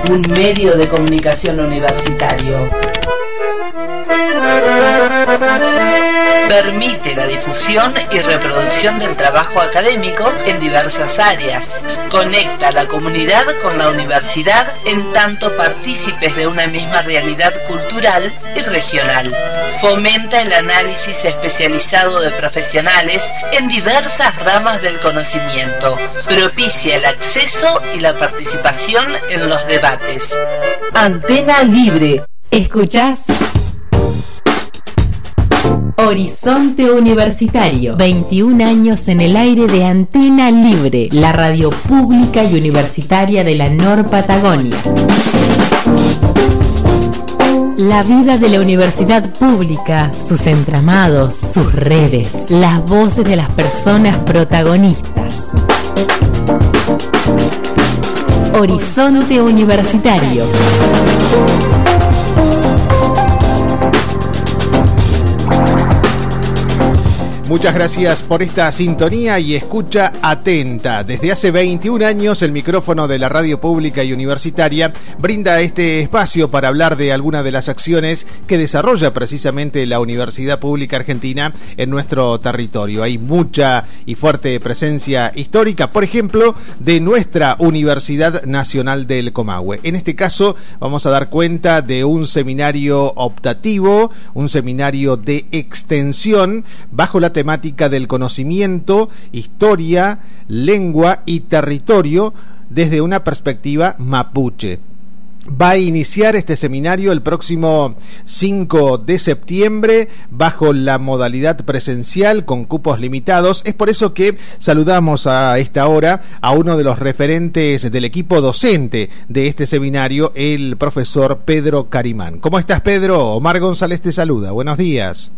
un medio de comunicación universitario. Permite la difusión y reproducción del trabajo académico en diversas áreas. Conecta a la comunidad con la universidad en tanto partícipes de una misma realidad cultural y regional. Fomenta el análisis especializado de profesionales en diversas ramas del conocimiento. Propicia el acceso y la participación en los debates. Antena Libre. ¿Escuchás? Horizonte Universitario, 21 años en el aire de Antena Libre, la radio pública y universitaria de la Nor Patagonia. La vida de la universidad pública, sus entramados, sus redes, las voces de las personas protagonistas. Horizonte Universitario. Muchas gracias por esta sintonía y escucha atenta. Desde hace 21 años el micrófono de la radio pública y universitaria brinda este espacio para hablar de algunas de las acciones que desarrolla precisamente la Universidad Pública Argentina en nuestro territorio. Hay mucha y fuerte presencia histórica, por ejemplo, de nuestra Universidad Nacional del Comahue. En este caso vamos a dar cuenta de un seminario optativo, un seminario de extensión bajo la temática del conocimiento, historia, lengua y territorio desde una perspectiva mapuche. Va a iniciar este seminario el próximo 5 de septiembre bajo la modalidad presencial con cupos limitados. Es por eso que saludamos a esta hora a uno de los referentes del equipo docente de este seminario, el profesor Pedro Carimán. ¿Cómo estás, Pedro? Omar González te saluda. Buenos días.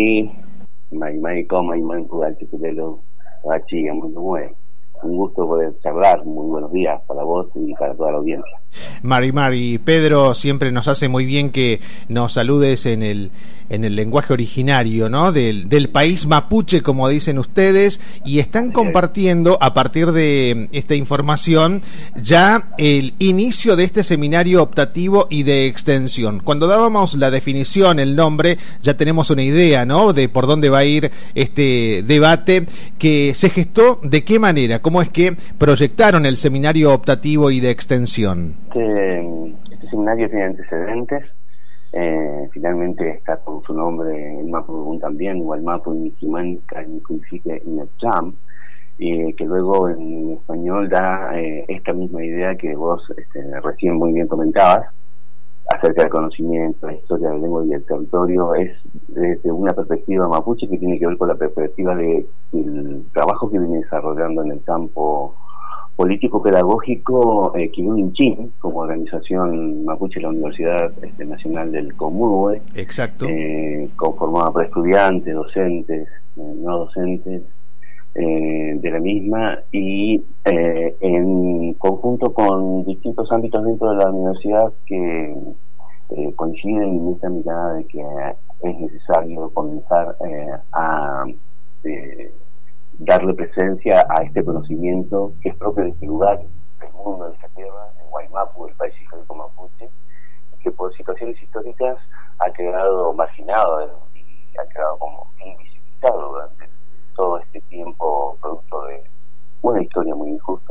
Un gusto poder charlar. Muy buenos días para vos y para toda la audiencia. Mari, Pedro, siempre nos hace muy bien que nos saludes en el lenguaje originario, ¿no? Del país mapuche, como dicen ustedes, y están compartiendo a partir de esta información ya el inicio de este seminario optativo y de extensión. Cuando dábamos la definición, el nombre, ya tenemos una idea, ¿no? De por dónde va a ir este debate que se gestó, de qué manera, cómo es que proyectaron el seminario optativo y de extensión. Este seminario tiene antecedentes. Finalmente está con su nombre el Mapu también, igual Mapu y Miquimanca y Cuifique y Necham, que luego en español da esta misma idea que vos recién muy bien comentabas acerca del conocimiento, la historia de la lengua y del territorio. Es desde una perspectiva mapuche que tiene que ver con la perspectiva del trabajo que viene desarrollando en el campo político-pedagógico Kinuninchim, como organización mapuche de la Universidad Nacional del Comahue. Exacto. Conformada por estudiantes, docentes, no docentes de la misma, y en conjunto con distintos ámbitos dentro de la universidad que coinciden en esta mirada de que es necesario comenzar a darle presencia a este conocimiento que es propio de este lugar, del mundo, de esta tierra, el Guaymapu, el país histórico mapuche, que por situaciones históricas ha quedado marginado y ha quedado como invisibilizado durante todo este tiempo, producto de una historia muy injusta.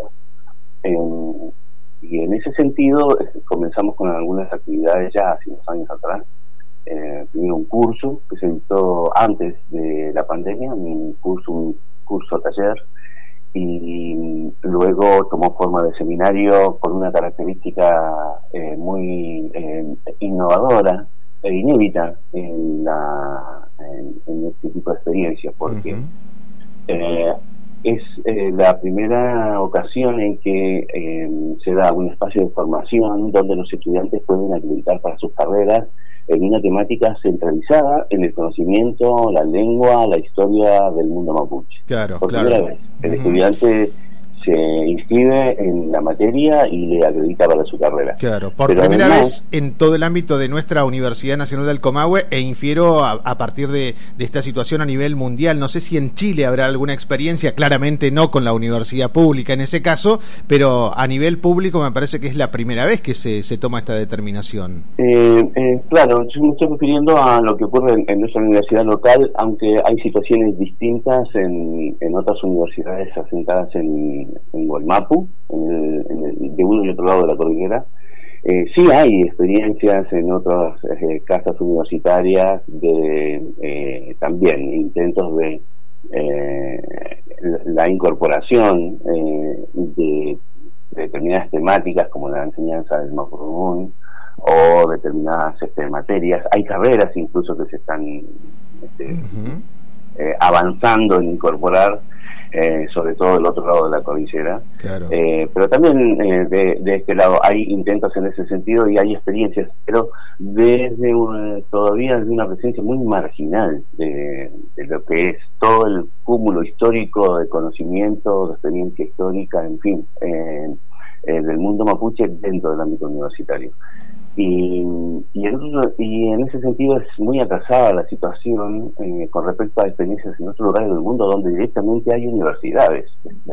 Y en ese sentido comenzamos con algunas actividades ya hace unos años atrás. Primero un curso que se dictó antes de la pandemia, un curso taller, y luego tomó forma de seminario con una característica muy innovadora e inédita en este tipo de experiencias, porque es la primera ocasión en que se da un espacio de formación donde los estudiantes pueden acreditar para sus carreras en una temática centralizada en el conocimiento, la lengua, la historia del mundo mapuche. Claro, por primera vez. El estudiante se inscribe en la materia y le acredita para su carrera. Claro, por Pero primera además, vez en todo el ámbito de nuestra Universidad Nacional del Comahue, e infiero a partir de esta situación a nivel mundial. No sé si en Chile habrá alguna experiencia, claramente no con la universidad pública en ese caso, pero a nivel público me parece que es la primera vez que se toma esta determinación. Claro, yo me estoy refiriendo a lo que ocurre en nuestra universidad local, aunque hay situaciones distintas en otras universidades asentadas en Gualmapu, de uno y otro lado de la cordillera. Sí hay experiencias en otras casas universitarias de también intentos de la incorporación de determinadas temáticas como la enseñanza del Mapudungun o determinadas materias. Hay carreras incluso que se están avanzando en incorporar, sobre todo del otro lado de la cordillera. Claro. Pero también de este lado hay intentos en ese sentido y hay experiencias, pero todavía de una presencia muy marginal de lo que es todo el cúmulo histórico de conocimiento, de experiencia histórica, en fin, del mundo mapuche dentro del ámbito universitario. Y en ese sentido es muy atrasada la situación con respecto a experiencias en otros lugares del mundo donde directamente hay universidades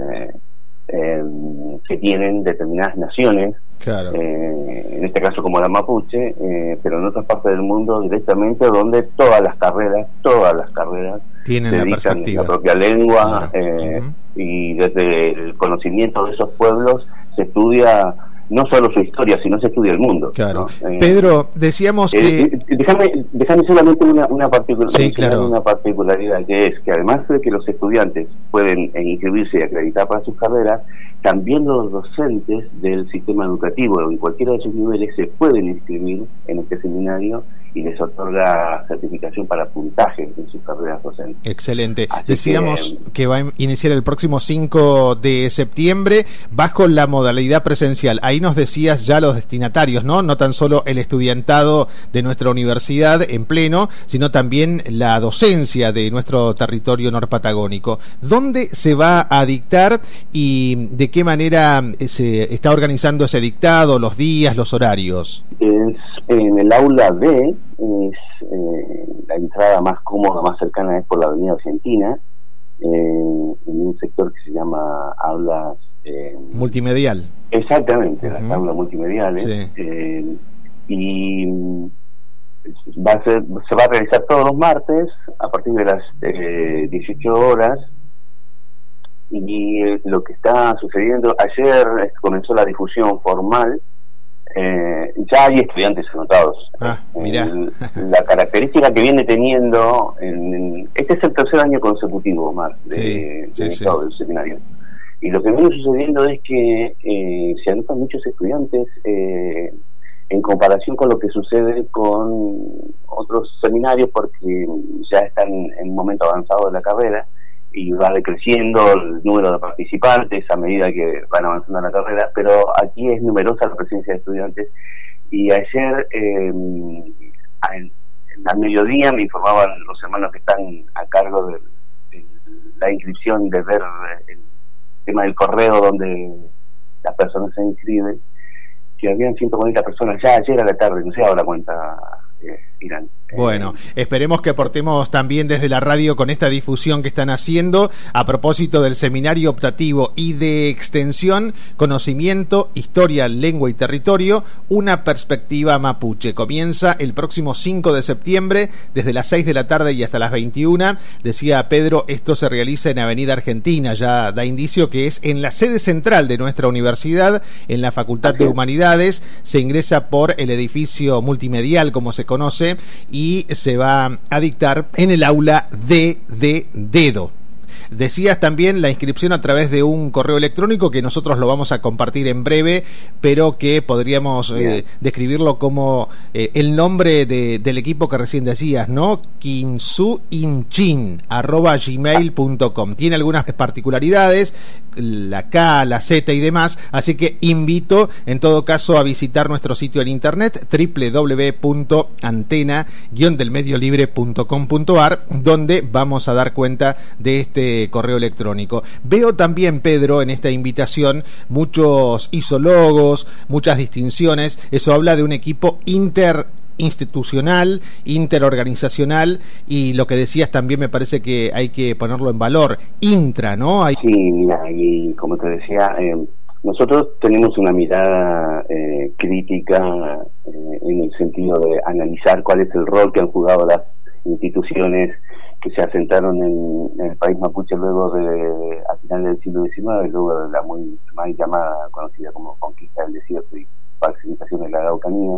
que tienen determinadas naciones, claro. En este caso como la mapuche, pero en otras partes del mundo directamente donde todas las carreras tienen se la dedican perspectiva, la propia lengua, claro. Y desde el conocimiento de esos pueblos se estudia no solo su historia, sino se estudia el mundo. Claro. ¿No? Pedro, decíamos que... Déjame solamente una particularidad, sí, claro. Una particularidad, que es que además de que los estudiantes pueden inscribirse y acreditar para sus carreras, también los docentes del sistema educativo en cualquiera de sus niveles se pueden inscribir en este seminario y les otorga certificación para puntaje en sus carreras docentes. Excelente. Decíamos que va a iniciar el próximo 5 de septiembre bajo la modalidad presencial. Ahí nos decías ya los destinatarios, ¿no? No tan solo el estudiantado de nuestra universidad en pleno, sino también la docencia de nuestro territorio norpatagónico. ¿Dónde se va a dictar y de qué manera se está organizando ese dictado, los días, los horarios? Es en el aula B. La entrada más cómoda, más cercana es por la avenida Argentina, en un sector que se llama aulas multimedial. Exactamente, las aulas multimediales. Sí. Y se va a realizar todos los martes a partir de las 18 horas. Y lo que está sucediendo, ayer comenzó la difusión formal. Ya hay estudiantes anotados. Mirá. La característica que viene teniendo este es el tercer año consecutivo, Omar, del seminario, y lo que viene sucediendo es que se anotan muchos estudiantes en comparación con lo que sucede con otros seminarios, porque ya están en un momento avanzado de la carrera y va decreciendo el número de participantes a medida que van avanzando en la carrera, pero aquí es numerosa la presencia de estudiantes. Y ayer al mediodía me informaban los hermanos que están a cargo de la inscripción, de ver el tema del correo donde las personas se inscriben, que habían 140 personas ya ayer a la tarde, no sé, ahora cuenta Irán. Bueno, esperemos que aportemos también desde la radio con esta difusión que están haciendo a propósito del seminario optativo y de extensión, conocimiento, historia, lengua y territorio, una perspectiva mapuche. Comienza el próximo 5 de septiembre desde las 6 de la tarde y hasta las 21. Decía Pedro, esto se realiza en Avenida Argentina, ya da indicio que es en la sede central de nuestra universidad, en la Facultad de Humanidades. Se ingresa por el edificio multimedial, como se conoce, y se va a dictar en el aula D de Dedo. Decías también la inscripción a través de un correo electrónico que nosotros lo vamos a compartir en breve, pero que podríamos describirlo como el nombre del equipo que recién decías, ¿no? kinsuinchin@gmail.com. Tiene algunas particularidades, la K, la Z y demás, así que invito en todo caso a visitar nuestro sitio en internet www.antena-delmediolibre.com.ar, donde vamos a dar cuenta de este este correo electrónico. Veo también, Pedro, en esta invitación muchos isólogos, muchas distinciones. Eso habla de un equipo interinstitucional, interorganizacional, y lo que decías también me parece que hay que ponerlo en valor, intra, ¿no? Sí, mira, y como te decía, nosotros tenemos una mirada crítica en el sentido de analizar cuál es el rol que han jugado las instituciones que se asentaron en el país mapuche luego a finales del siglo XIX, luego de la muy mal llamada, conocida como conquista del desierto y pacificación de la Araucanía.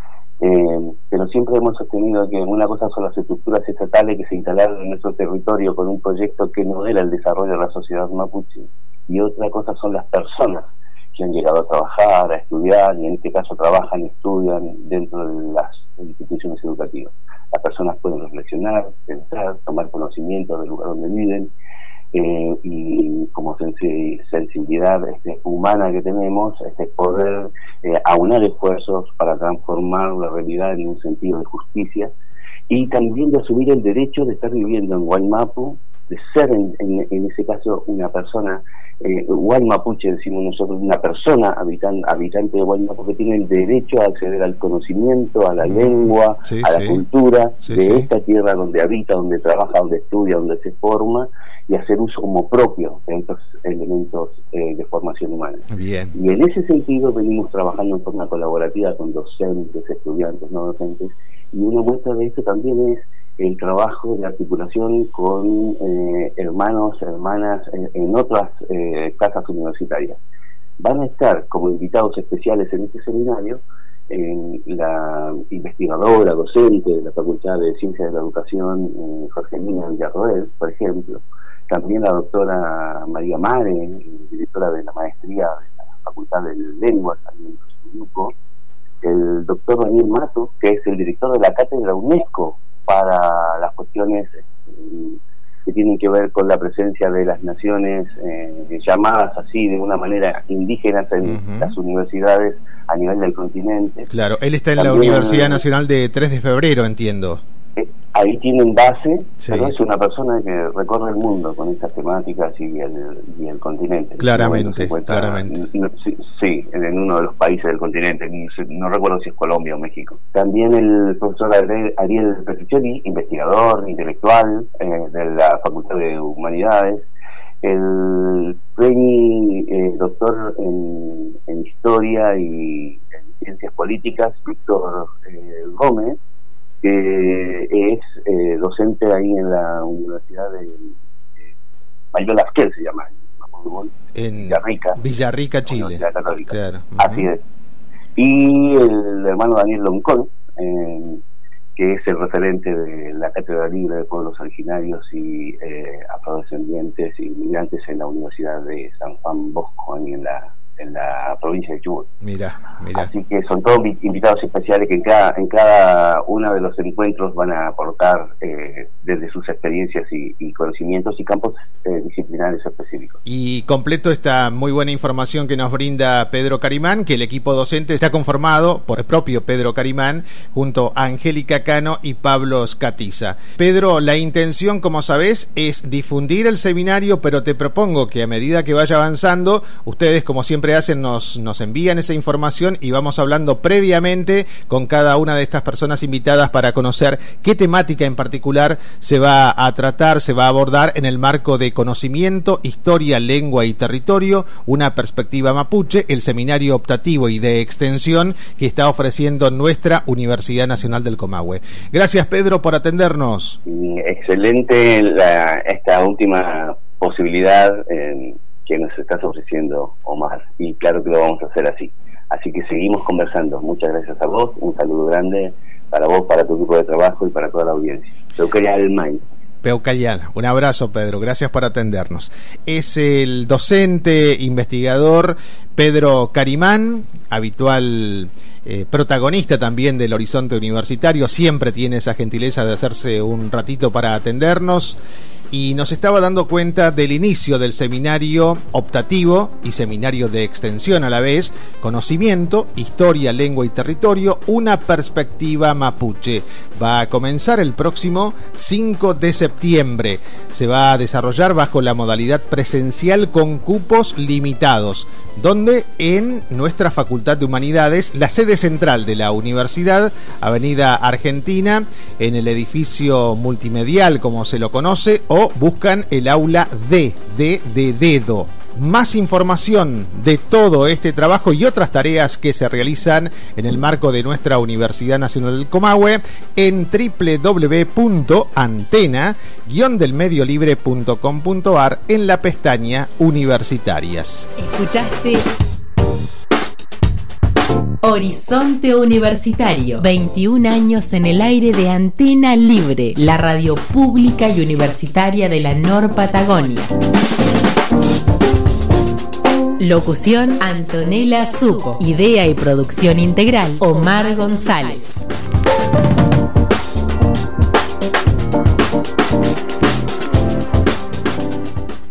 Pero siempre hemos sostenido que una cosa son las estructuras estatales que se instalaron en nuestro territorio con un proyecto que no era el desarrollo de la sociedad mapuche, y otra cosa son las personas que han llegado a trabajar, a estudiar, y en este caso trabajan y estudian dentro de las instituciones educativas. Las personas pueden reflexionar, pensar, tomar conocimiento del lugar donde viven, y como sensibilidad humana que tenemos, poder aunar esfuerzos para transformar la realidad en un sentido de justicia, y también de asumir el derecho de estar viviendo en Guaymapu, de ser en ese caso una persona Guaymapuche, decimos nosotros, una persona habitante de Guaymapu, que tiene el derecho a acceder al conocimiento, a la lengua, a la cultura de esta tierra donde habita, donde trabaja, donde estudia, donde se forma, y hacer uso como propio de estos elementos de formación humana. Bien. Y en ese sentido venimos trabajando en forma colaborativa con docentes, estudiantes, no docentes, y una muestra de esto también es el trabajo de articulación con hermanos, hermanas en otras casas universitarias. Van a estar como invitados especiales en este seminario la investigadora, docente de la Facultad de Ciencias de la Educación, Jorgelina Villarroel, por ejemplo. También la doctora María Mare, directora de la maestría de la Facultad de Lenguas, también en su grupo. El doctor Daniel Mato, que es el director de la cátedra UNESCO para las cuestiones que tienen que ver con la presencia de las naciones llamadas así de una manera indígenas en las universidades a nivel del continente. Claro, él está en la Universidad Nacional de 3 de Febrero, entiendo. Ahí tienen base, pero es una persona que recorre el mundo con estas temáticas y el continente. Claramente. Sí, en uno de los países del continente, no recuerdo si es Colombia o México. También el profesor Ariel Petriccelli, investigador, intelectual de la Facultad de Humanidades, el doctor en Historia y en Ciencias Políticas, Víctor Gómez, que es docente ahí en la Universidad de Mayor Lasquel, se llama, en Villarrica, Chile. Universidad Católica. Claro. Así es. Y el hermano Daniel Loncón, que es el referente de la Cátedra Libre de Pueblos Originarios y afrodescendientes y inmigrantes en la Universidad de San Juan Bosco, ahí en la provincia de Chubut. Mira. Así que son todos invitados especiales que en cada uno de los encuentros van a aportar desde sus experiencias y conocimientos y campos disciplinares específicos. Y completo esta muy buena información que nos brinda Pedro Carimán, que el equipo docente está conformado por el propio Pedro Carimán junto a Angélica Cano y Pablo Scatiza. Pedro, la intención, como sabés, es difundir el seminario, pero te propongo que a medida que vaya avanzando, ustedes, como siempre hacen, nos envían esa información y vamos hablando previamente con cada una de estas personas invitadas para conocer qué temática en particular se va a tratar, se va a abordar en el marco de conocimiento, historia, lengua y territorio, una perspectiva mapuche, el seminario optativo y de extensión que está ofreciendo nuestra Universidad Nacional del Comahue. Gracias, Pedro, por atendernos. Excelente esta última posibilidad que nos estás ofreciendo, Omar, y claro que lo vamos a hacer así. Así que seguimos conversando. Muchas gracias a vos, un saludo grande para vos, para tu equipo de trabajo y para toda la audiencia. Peucayal, un abrazo, Pedro, gracias por atendernos. Es el docente investigador Pedro Carimán, habitual protagonista también del Horizonte Universitario, siempre tiene esa gentileza de hacerse un ratito para atendernos. y nos estaba dando cuenta del inicio del seminario optativo y seminario de extensión a la vez, Conocimiento, Historia, Lengua y Territorio, una perspectiva mapuche. Va a comenzar el próximo 5 de septiembre. Se va a desarrollar bajo la modalidad presencial con cupos limitados, donde en nuestra Facultad de Humanidades, la sede central de la universidad, Avenida Argentina, en el edificio multimedial como se lo conoce, o buscan el aula D de dedo. Más información de todo este trabajo y otras tareas que se realizan en el marco de nuestra Universidad Nacional del Comahue en www.antena-delmediolibre.com.ar en la pestaña Universitarias. Escuchaste Horizonte Universitario, 21 años en el aire de Antena Libre, la radio pública y universitaria de la Nor Patagonia. Locución: Antonella Zucco. Idea y producción integral: Omar González.